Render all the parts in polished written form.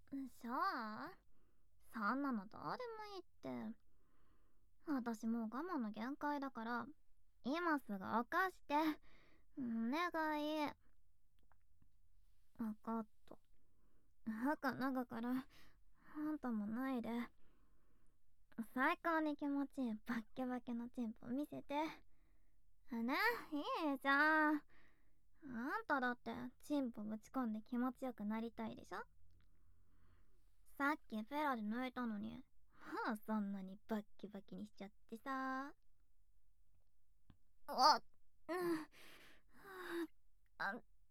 しょそんなのどうでもいいって。私もう我慢の限界だから、今すぐ起かして。お願い。わかった。赤長から、あんたもないで。最高に気持ちいいバッケバケのチンポ見せて。ね、いいじゃん。あんただってチンポぶち込んで気持ちよくなりたいでしょ。さっきフェラで抜いたのに、もうそんなにバッキバキにしちゃってさ。あ、うん、あ、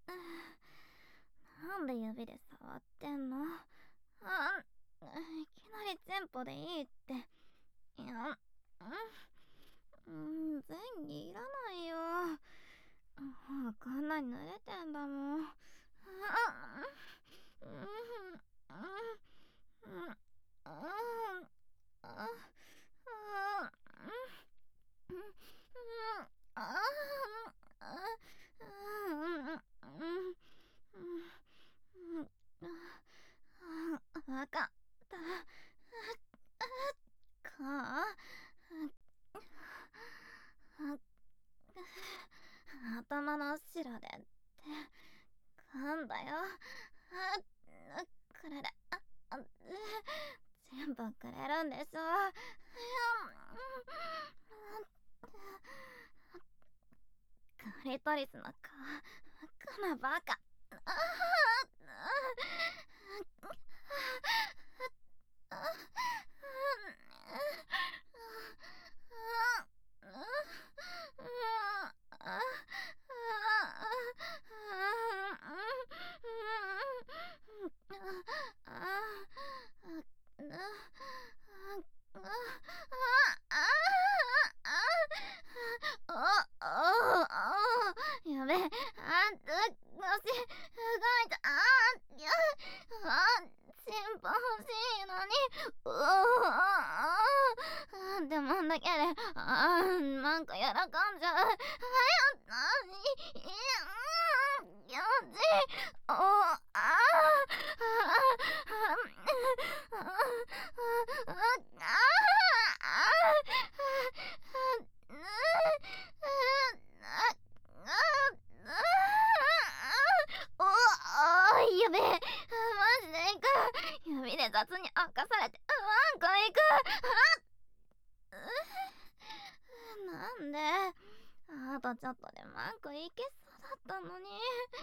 なんで指で触ってんの。いきなりテンポでいいって。いや、前儀いらないよ。こんなに濡れてんだもん。わかった。頭の後ろでってなんだよ。くれる。全部くれるんでしょ。クリトリスの皮クマバカ。やべえ、足、動いた。チンポ欲しいのに。でもだけで、なんかやらかんじゃう。気持ちいい。やべえ、マジで行く。指で雑に明かされてワンコ行く。なんであとちょっとでマンコ行けそうだったのに。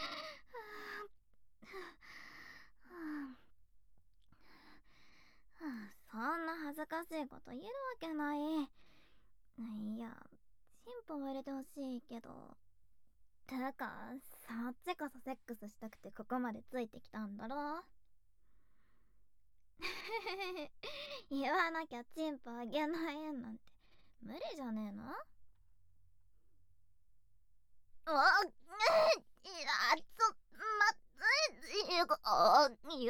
そんな恥ずかしいこと言えるわけない。いや、チンポは入れてほしいけど。てか、そっちこそセックスしたくてここまでついてきたんだろ。言わなきゃチンポあげないなんて無理じゃねえの。まずい。ゆべ、ワンコ気持ち、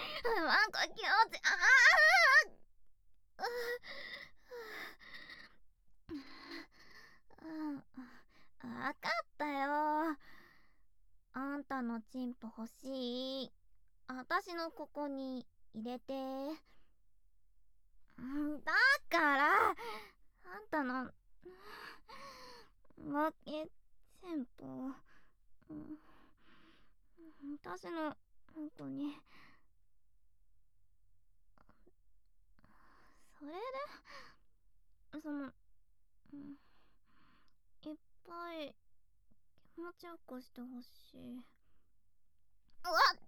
わかったよ。あんたのチンポ欲しい。あたしのここに入れて。だからあんたのわけチンポ、私のここに。それでいっぱい気持ちよくしてほしい。違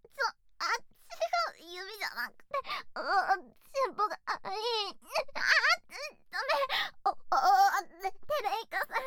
う、指じゃなくて、チンポがいい。ダメ。テレイカさん。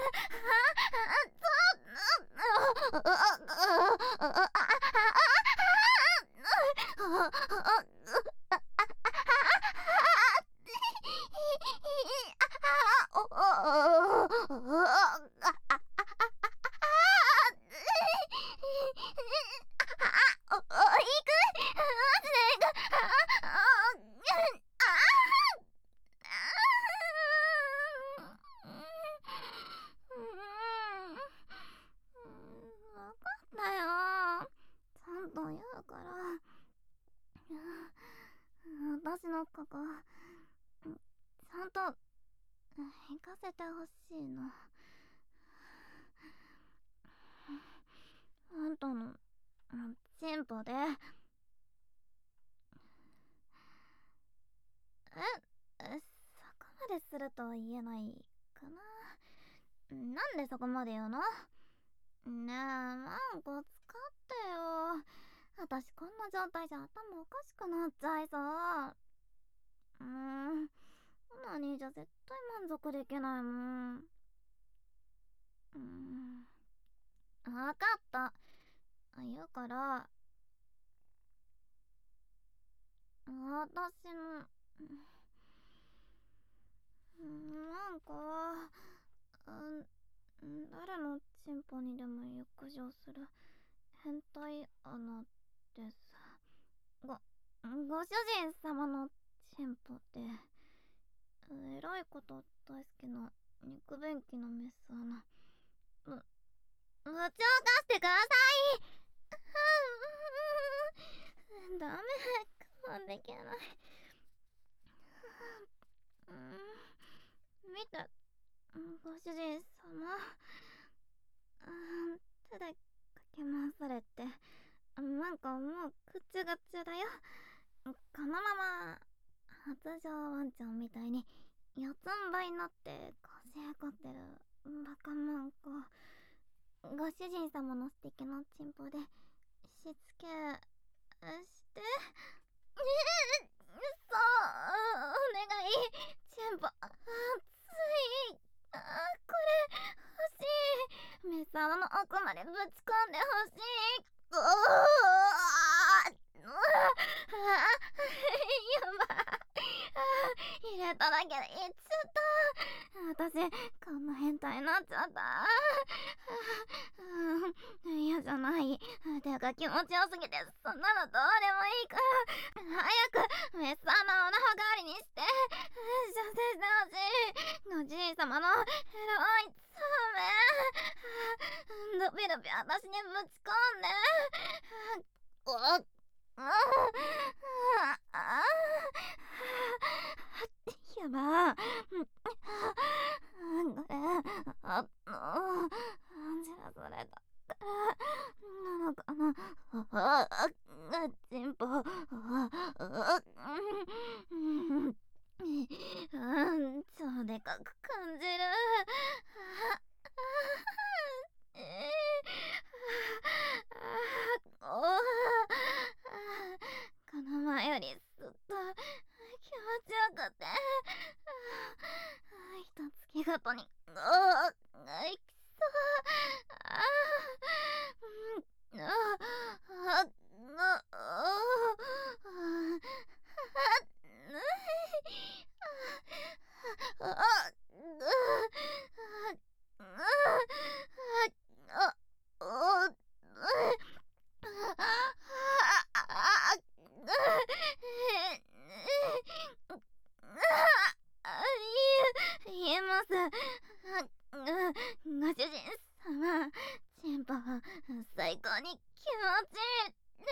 の子がちゃんと行かせてほしいの。あんたのチンポでそこまでするとは言えないかな。なんでそこまで言うの？ねえ、マンコ使ってよ。私こんな状態じゃ頭おかしくなっちゃいそう。何じゃ絶対満足できないもん。わかった。言うから、私も、なんか、誰のチンポにでも浴場する変態穴です。ご主人様のチンポで、えらいこと大好きな肉便器のメス穴。部長貸してください。ダメ、我慢できない。見て、ご主人様。手でかき回されて、なんかもうぐちゅぐちゅだよ。このまま発情ワンちゃんみたいに四つん這いになって腰へこってるバカマンコ。ご主人様の素敵なチンポでしつけしてそうお願い。チンポ熱い。これ欲しい。メス穴の奥までぶち込んでほしい。やばい。入れただけでいっちゃった。私こんな変態になっちゃった。嫌じゃない。てか気持ちよすぎてそんなのどうでもいいから早くメス穴をナホ代わりにして射精してほしい。ご主人様のエロい爪ドビドビ私にぶち込んで。やばこれじらされたなのかな。チンポ超でかく感じる。この前よりずっと気持ちよくて一月ごとにき言えます。ご主人様、チンポは最高に気持ちいいです。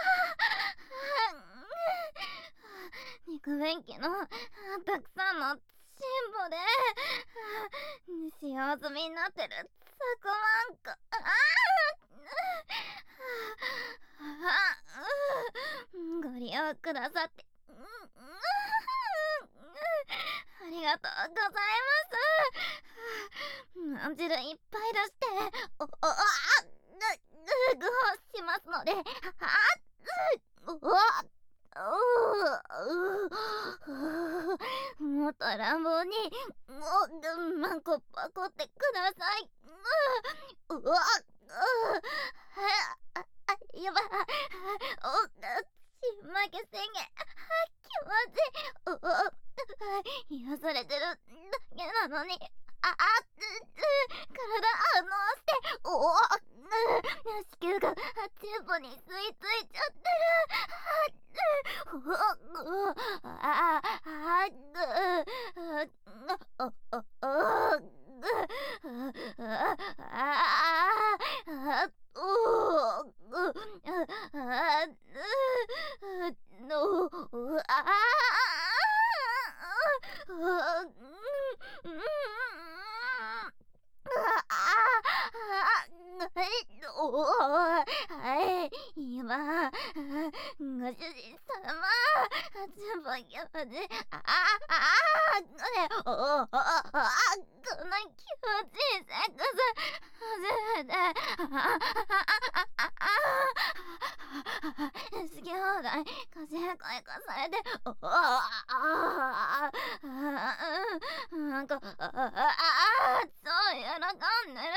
肉便器のたくさんのチンポで使用済みになってるザコマンコ。ご利用くださってありがとうございます。まんじるいっぱい出して具をしますのでもっと乱暴にマンコパコってください。やばい。ちまけ宣言気持ちいい。癒されてるだけなのに体反応して子宮がチューブに吸い付いちゃってる。 も気持ちいい。これ、この気持ちいいセックス、初めて。好き放題、家事変化されて、なんか、そう喜んでる。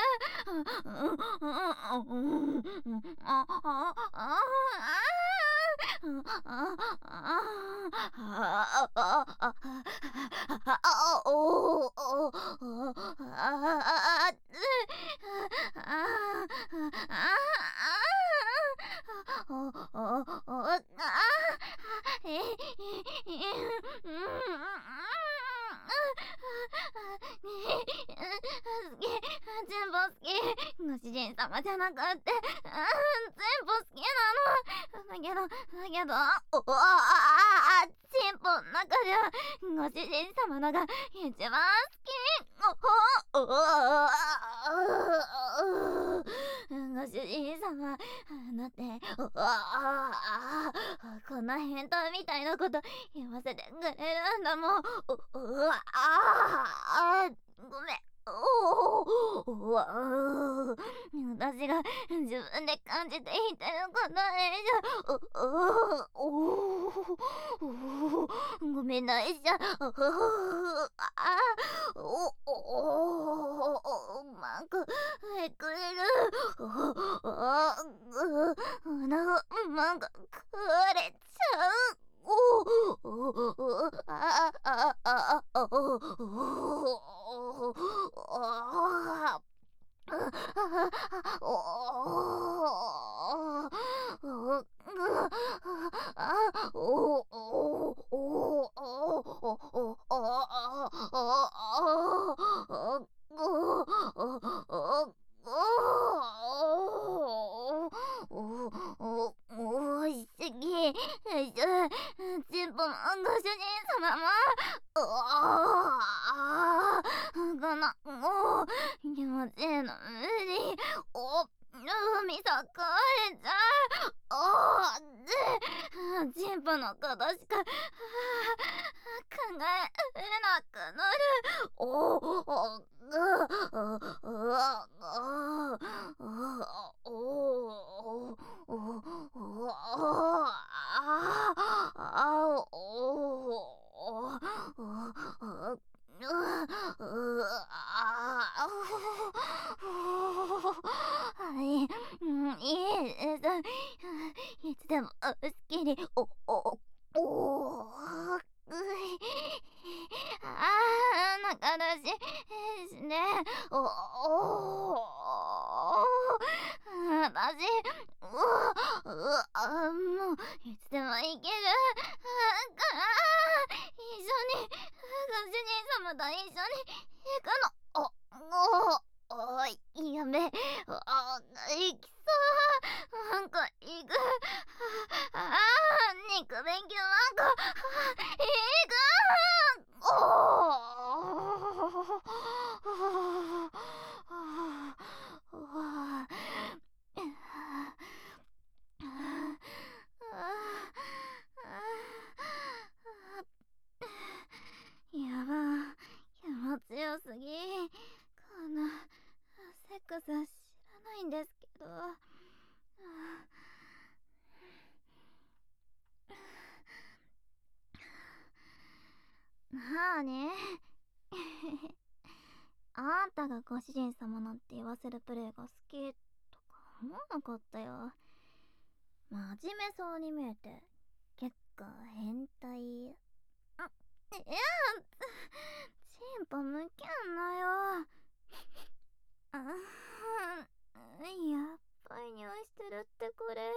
全部好き。ご主人様じゃなくって、全部好きなの。だけど、チンポの中では、ご主人様のが一番好き。ご主人様、だって、こんな変態みたいなこと言わせてくれるんだもん。ごめん。私が自分で感じていてることごめんなさい。なんかへくれる。なんかくれちゃう。チンポもご主人様もこの気持ちいいの無理。海さかれちゃう。チンポのことしか考えなくなる。はい、いいです。いつでも好きに、仲良しですね。私、もう、いつでもいける。一緒に、ご主人様と一緒に行くの。やべ、行きそう。なんか行く。肉勉強なんか、行く。やば、気持ちよすぎ。このセックス知らないんですけど。なーにあんたがご主人様なんて言わせるプレイが好きとか思わなかったよ。真面目そうに見えて結構変態。いや、チンポむけんなよ。やっぱり匂いしてるってこれ。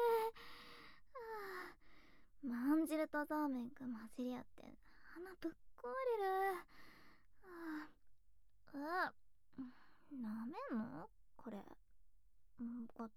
まんじるとザーメンが混じり合って鼻ぶっ壊れる。なめんのこれ。分かった。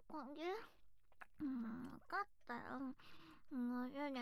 感じ。わかったよ。ご主人。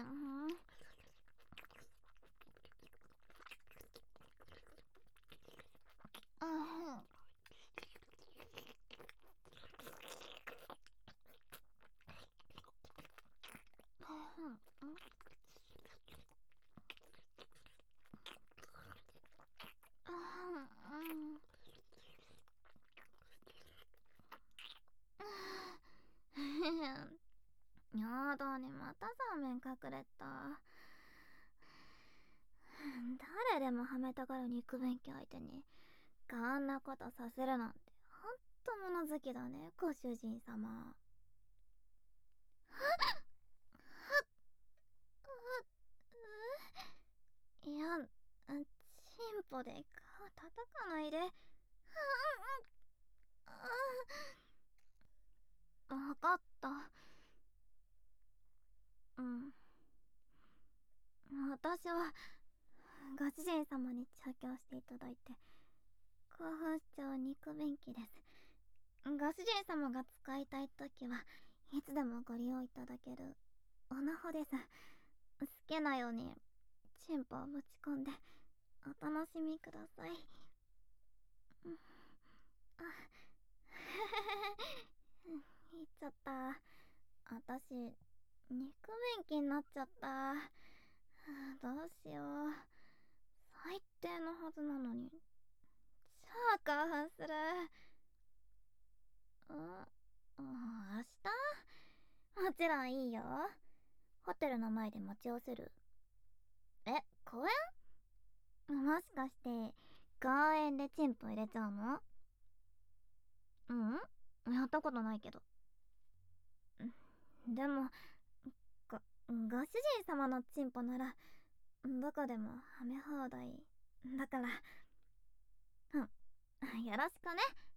やだね、またザーメン隠れた。誰でもはめたがる肉便器相手にあんなことさせるなんてほんと物好きだね、ご主人様。いや、チンポで顔叩かないで。わかった。うん。私はご主人様に調教していただいて興奮しちゃう肉便器です。ご主人様が使いたいときはいつでもご利用いただけるオナホです。好きなようにチンポをぶち込んでお楽しみください。あ言っちゃった。私肉便器になっちゃった。どうしよう。最低のはずなのに超興奮する。明日もちろんいいよ。ホテルの前で待ち合わせる。公園？もしかして公園でチンポ入れちゃうの？やったことないけど。でもご主人様のチンポならどこでもはめ放題だから。よろしくね。